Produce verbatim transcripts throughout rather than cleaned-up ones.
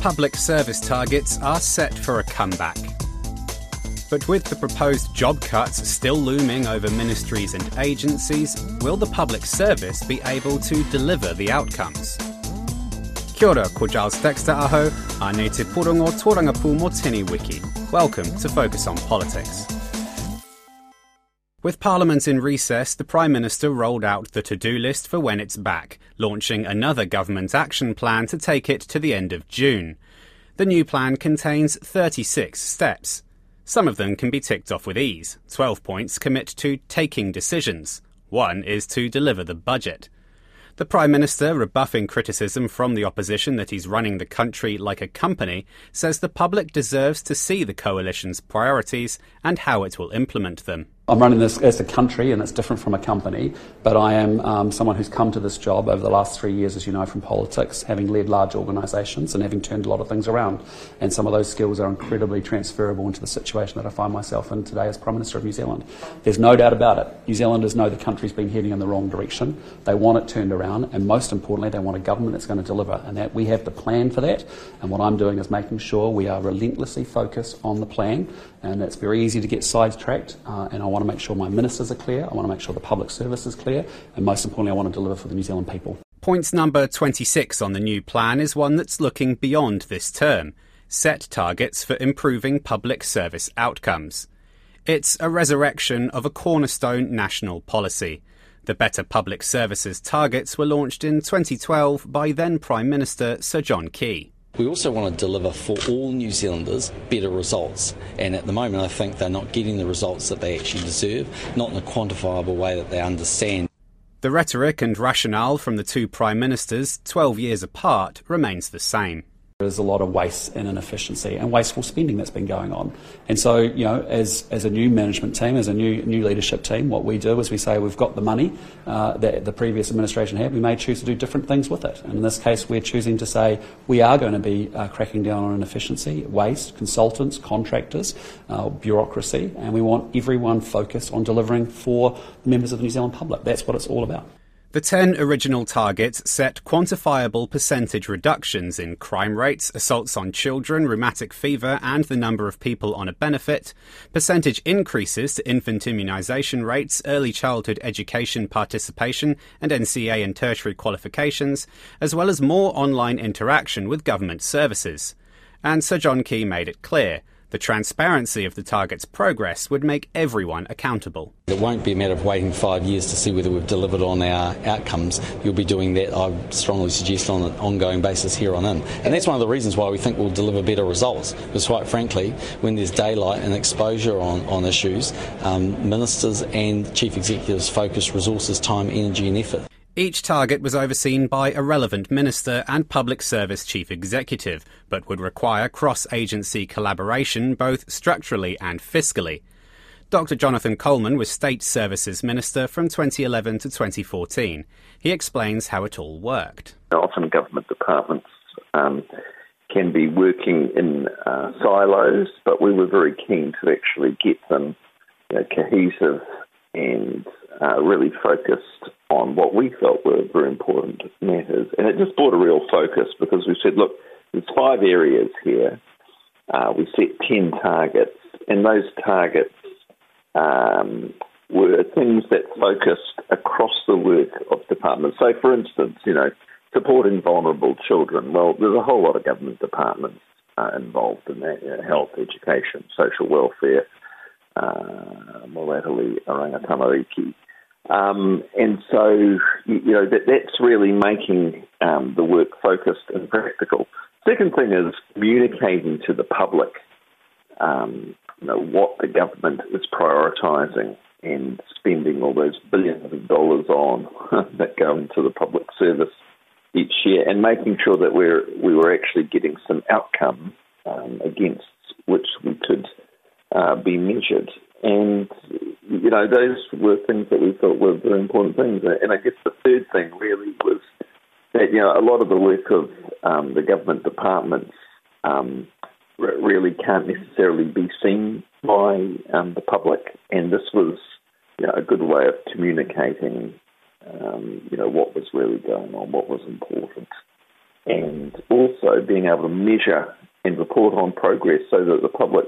public service targets are set for a comeback. But with the proposed job cuts still looming over ministries and agencies, will the public service be able to deliver the outcomes? Kia ora, ko Giles Dexter aho, ane te porongo tōrangapū mō tēnei wiki. Welcome to Focus on Politics. With Parliament in recess, the Prime Minister rolled out the to-do list for when it's back, launching another government action plan to take it to the end of June. The new plan contains thirty-six steps. Some of them can be ticked off with ease. Twelve points commit to taking decisions. One is to deliver the budget. The Prime Minister, rebuffing criticism from the opposition that he's running the country like a company, says the public deserves to see the coalition's priorities and how it will implement them. I'm running this as a country and it's different from a company, but I am um, someone who's come to this job over the last three years, as you know, from politics, having led large organisations and having turned a lot of things around. And some of those skills are incredibly transferable into the situation that I find myself in today as Prime Minister of New Zealand. There's no doubt about it. New Zealanders know the country's been heading in the wrong direction. They want it turned around, and most importantly, they want a government that's going to deliver. And that we have the plan for that. And what I'm doing is making sure we are relentlessly focused on the plan. And it's very easy to get sidetracked, uh, and I want to make sure my ministers are clear, I want to make sure the public service is clear, and most importantly I want to deliver for the New Zealand people. Point number twenty-six on the new plan is one that's looking beyond this term. Set targets for improving public service outcomes. It's a resurrection of a cornerstone national policy. The Better Public Services targets were launched in twenty twelve by then Prime Minister Sir John Key. We also want to deliver for all New Zealanders better results, and at the moment I think they're not getting the results that they actually deserve, not in a quantifiable way that they understand. The rhetoric and rationale from the two Prime Ministers, twelve years apart, remains the same. There's a lot of waste and inefficiency and wasteful spending that's been going on. And so, you know, as as a new management team, as a new new leadership team, what we do is we say we've got the money uh, that the previous administration had. We may choose to do different things with it. And in this case, we're choosing to say we are going to be uh, cracking down on inefficiency, waste, consultants, contractors, uh, bureaucracy, and we want everyone focused on delivering for the members of the New Zealand public. That's what it's all about. The ten original targets set quantifiable percentage reductions in crime rates, assaults on children, rheumatic fever and the number of people on a benefit, percentage increases to infant immunisation rates, early childhood education participation and N C A and tertiary qualifications, as well as more online interaction with government services. And Sir John Key made it clear the transparency of the target's progress would make everyone accountable. It won't be a matter of waiting five years to see whether we've delivered on our outcomes. You'll be doing that, I strongly suggest, on an ongoing basis here on in. And that's one of the reasons why we think we'll deliver better results. Because quite frankly, when there's daylight and exposure on, on issues, um, ministers and chief executives focus resources, time, energy and effort. Each target was overseen by a relevant minister and public service chief executive, but would require cross-agency collaboration both structurally and fiscally. Doctor Jonathan Coleman was State Services Minister from twenty eleven to twenty fourteen. He explains how it all worked. Often government departments um, can be working in uh, silos, but we were very keen to actually get them, you know, cohesive and uh, really focused on what we felt were very important matters. And it just brought a real focus because we said, look, there's five areas here. Uh, we set ten targets, and those targets um, were things that focused across the work of departments. So, for instance, you know, supporting vulnerable children. Well, there's a whole lot of government departments uh, involved in that, you know, health, education, social welfare, uh, more latterly, Orangatamariki. Um, and so, you know, that, that's really making um, the work focused and practical. Second thing is communicating to the public, um, you know, what the government is prioritising and spending all those billions of dollars on that go into the public service each year, and making sure that we're we were actually getting some outcome um, against which we could uh, be measured. And, you know, those were things that we thought were very important things. And I guess the third thing really was that, you know, a lot of the work of um, the government departments um, r- really can't necessarily be seen by um, the public. And this was, you know, a good way of communicating, um, you know, what was really going on, what was important. and also being able to measure and report on progress so that the public,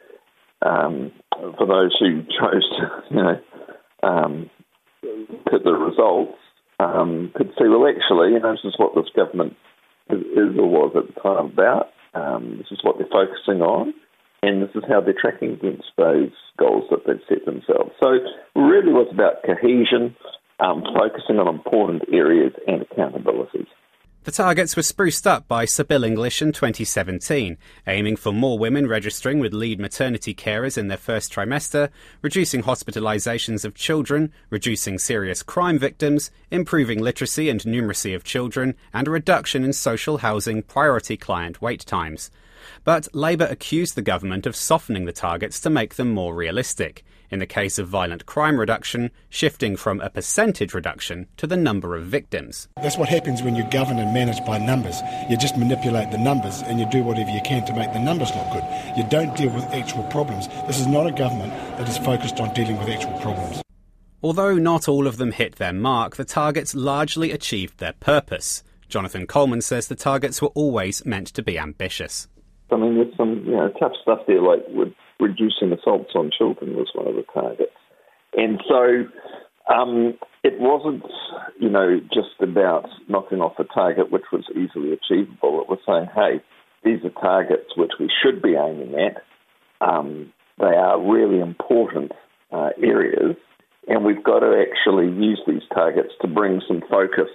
um, for those who chose to, you know, um, look at the results, um, could see, well, actually, you know, this is what this government is, is or was at the time about. Um, this is what they're focusing on, and this is how they're tracking against those goals that they've set themselves. So it really was about cohesion, um, focusing on important areas and accountabilities. The targets were spruced up by Sir Bill English in twenty seventeen, aiming for more women registering with lead maternity carers in their first trimester, reducing hospitalisations of children, reducing serious crime victims, improving literacy and numeracy of children, and a reduction in social housing priority client wait times. But Labour accused the government of softening the targets to make them more realistic. In the case of violent crime reduction, shifting from a percentage reduction to the number of victims. That's what happens when you govern and manage by numbers. You just manipulate the numbers and you do whatever you can to make the numbers look good. You don't deal with actual problems. This is not a government that is focused on dealing with actual problems. Although not all of them hit their mark, the targets largely achieved their purpose. Jonathan Coleman says the targets were always meant to be ambitious. I mean, there's some you know tough stuff there, like with reducing assaults on children was one of the targets. And so um, it wasn't, you know, just about knocking off a target which was easily achievable. It was saying, hey, these are targets which we should be aiming at. Um, they are really important uh, areas, and we've got to actually use these targets to bring some focus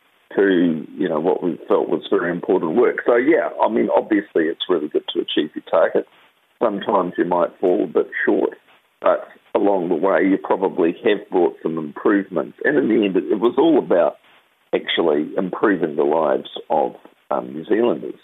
to, you know, what we felt was very important work. So, yeah, I mean, obviously it's really good to achieve your targets. Sometimes you might fall a bit short, but along the way you probably have brought some improvements. And in the end, it, it was all about actually improving the lives of um, New Zealanders.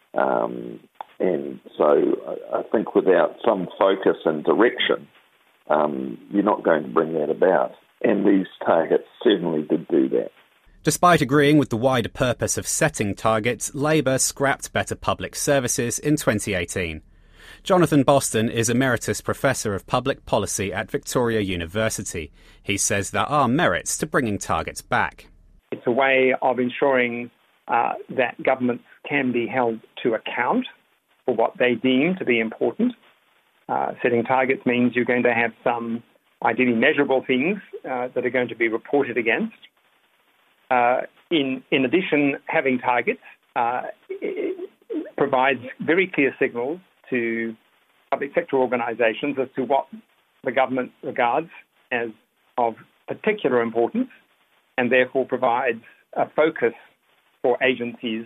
Um, and so I, I think without some focus and direction, um, you're not going to bring that about. And these targets certainly did do that. Despite agreeing with the wider purpose of setting targets, Labour scrapped better public services in twenty eighteen. Jonathan Boston is Emeritus Professor of Public Policy at Victoria University. He says there are merits to bringing targets back. It's a way of ensuring uh, that governments can be held to account for what they deem to be important. Uh, setting targets means you're going to have some ideally measurable things uh, that are going to be reported against. Uh, in, in addition, having targets uh, provides very clear signals to public sector organisations as to what the government regards as of particular importance, and therefore provides a focus for agencies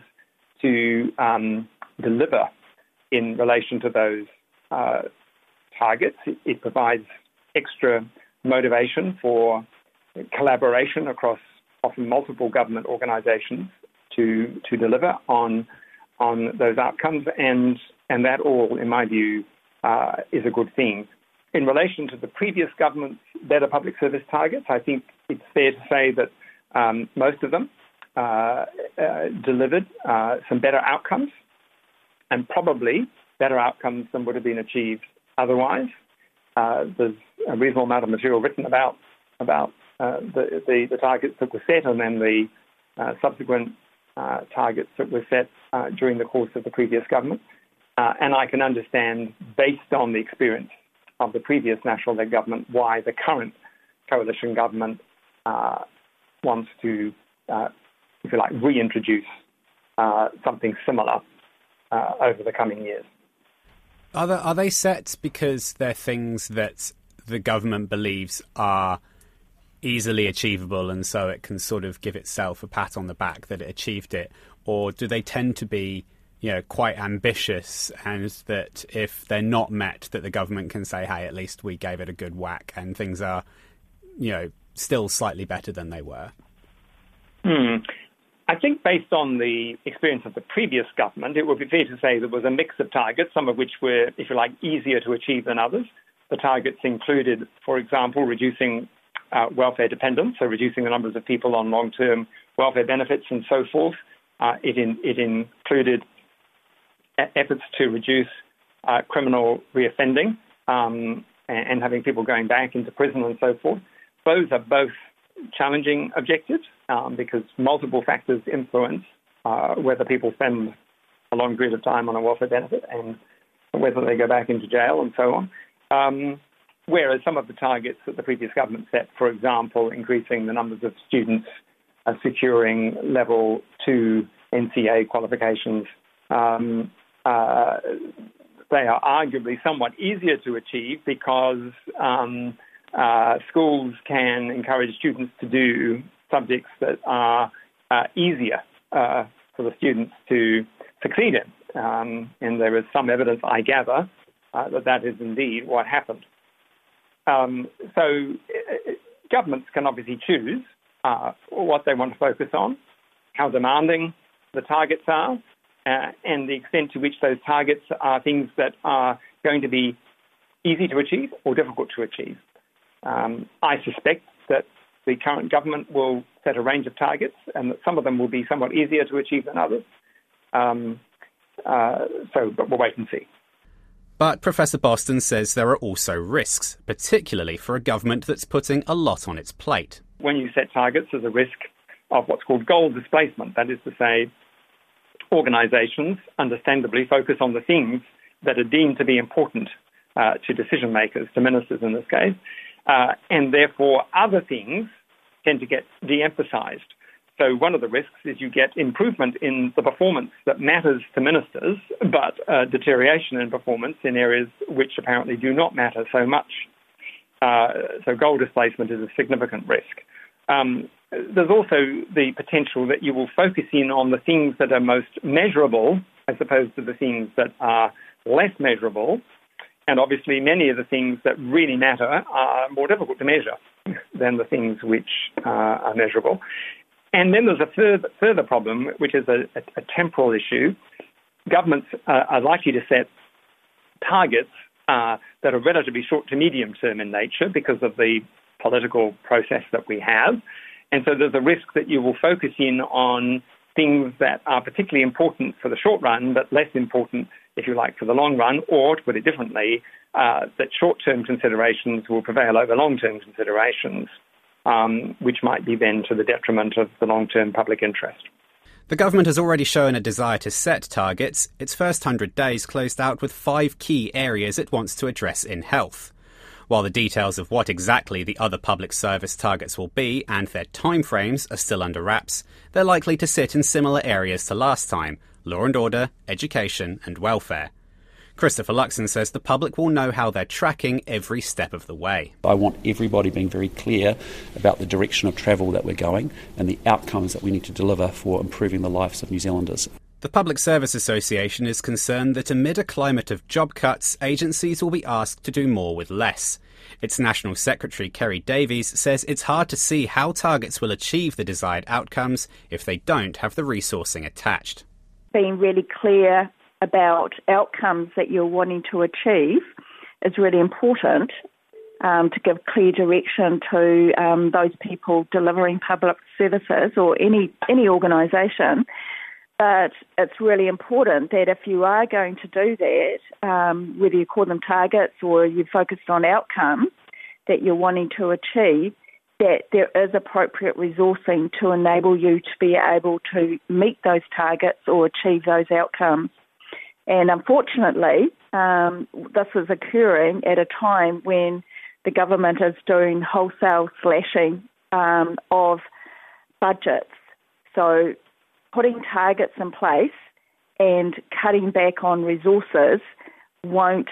to um, deliver in relation to those uh, targets. It, it provides extra motivation for collaboration across often multiple government organisations to to deliver on on those outcomes, and and that all, in my view, uh, is a good thing. In relation to the previous government's better public service targets, I think it's fair to say that um, most of them uh, uh, delivered uh, some better outcomes, and probably better outcomes than would have been achieved otherwise. Uh, there's a reasonable amount of material written about about uh, the, the the targets that were set, and then the uh, subsequent uh, targets that were set uh, during the course of the previous government. Uh, and I can understand, based on the experience of the previous National-led government, why the current coalition government uh, wants to, uh, if you like, reintroduce uh, something similar uh, over the coming years. Are they, are they set because they're things that the government believes are easily achievable, and so it can sort of give itself a pat on the back that it achieved it? Or do they tend to be, you know, quite ambitious, and that if they're not met, that the government can say, hey, at least we gave it a good whack, and things are, you know, still slightly better than they were? Hmm. I think based on the experience of the previous government, it would be fair to say there was a mix of targets, some of which were, if you like, easier to achieve than others. The targets included, for example, reducing uh, welfare dependence, so reducing the numbers of people on long-term welfare benefits and so forth. Uh, it, in, it included efforts to reduce uh, criminal reoffending um, and, and having people going back into prison and so forth. Those are both challenging objectives um, because multiple factors influence uh, whether people spend a long period of time on a welfare benefit and whether they go back into jail and so on. Um, whereas some of the targets that the previous government set, for example, increasing the numbers of students uh, securing level two N C A qualifications, um, uh, they are arguably somewhat easier to achieve because um, uh, schools can encourage students to do subjects that are uh, easier uh, for the students to succeed in. Um, and there is some evidence, I gather, uh, that that is indeed what happened. Um, so uh, governments can obviously choose uh, what they want to focus on, how demanding the targets are, uh, and the extent to which those targets are things that are going to be easy to achieve or difficult to achieve. Um, I suspect that the current government will set a range of targets and that some of them will be somewhat easier to achieve than others. Um, uh, so, but we'll wait and see. But Professor Boston says there are also risks, particularly for a government that's putting a lot on its plate. When you set targets, there's a risk of what's called goal displacement. That is to say, organisations understandably focus on the things that are deemed to be important uh, to decision makers, to ministers in this case, uh, and therefore other things tend to get de-emphasised. So one of the risks is you get improvement in the performance that matters to ministers, but uh, deterioration in performance in areas which apparently do not matter so much. Uh, so goal displacement is a significant risk. Um, there's also the potential that you will focus in on the things that are most measurable as opposed to the things that are less measurable. And obviously many of the things that really matter are more difficult to measure than the things which uh, are measurable. And then there's a further, further problem, which is a, a, a temporal issue. Governments uh, are likely to set targets uh, that are relatively short to medium term in nature because of the political process that we have. And so there's a risk that you will focus in on things that are particularly important for the short run, but less important, if you like, for the long run, or to put it differently, uh, that short-term considerations will prevail over long-term considerations. Um, which might be then to the detriment of the long-term public interest. The government has already shown a desire to set targets. Its first one hundred days closed out with five key areas it wants to address in health. While the details of what exactly the other public service targets will be and their timeframes are still under wraps, they're likely to sit in similar areas to last time: law and order, education and welfare. Christopher Luxon says the public will know how they're tracking every step of the way. I want everybody being very clear about the direction of travel that we're going and the outcomes that we need to deliver for improving the lives of New Zealanders. The Public Service Association is concerned that amid a climate of job cuts, agencies will be asked to do more with less. Its National Secretary, Kerry Davies, says it's hard to see how targets will achieve the desired outcomes if they don't have the resourcing attached. Being really clear about outcomes that you're wanting to achieve is really important um, to give clear direction to um, those people delivering public services or any any organisation. But it's really important that if you are going to do that, um, whether you call them targets or you're focused on outcomes that you're wanting to achieve, that there is appropriate resourcing to enable you to be able to meet those targets or achieve those outcomes. And unfortunately, um, this is occurring at a time when the government is doing wholesale slashing um, of budgets. So putting targets in place and cutting back on resources won't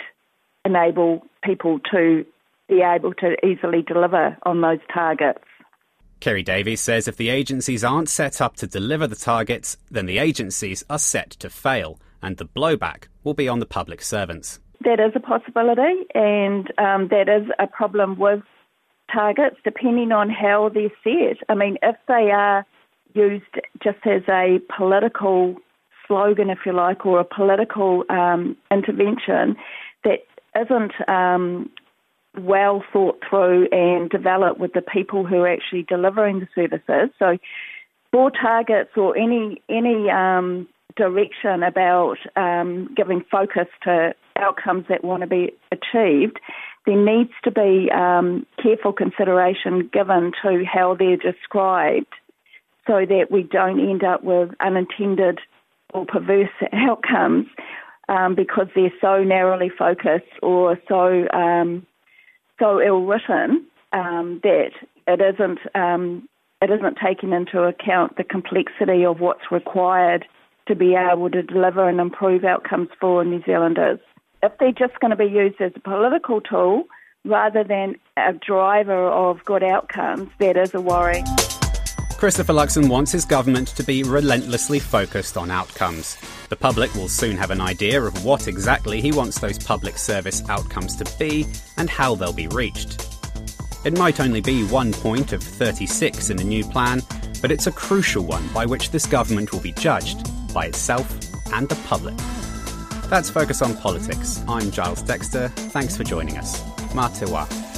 enable people to be able to easily deliver on those targets. Kerry Davies says if the agencies aren't set up to deliver the targets, then the agencies are set to fail, and the blowback will be on the public servants. That is a possibility, and um, that is a problem with targets, depending on how they're set. I mean, if they are used just as a political slogan, if you like, or a political um, intervention that isn't um, well thought through and developed with the people who are actually delivering the services. So for targets or any any um, direction about um, giving focus to outcomes that want to be achieved, there needs to be um, careful consideration given to how they're described so that we don't end up with unintended or perverse outcomes um, because they're so narrowly focused or so um, so ill-written um, that it isn't um, it isn't taking into account the complexity of what's required to be able to deliver and improve outcomes for New Zealanders. If they're just going to be used as a political tool rather than a driver of good outcomes, that is a worry. Christopher Luxon wants his government to be relentlessly focused on outcomes. The public will soon have an idea of what exactly he wants those public service outcomes to be and how they'll be reached. It might only be one point of thirty-six in the new plan, but it's a crucial one by which this government will be judged by itself and the public. That's Focus on Politics. I'm Giles Dexter. Thanks for joining us. Mā te wā.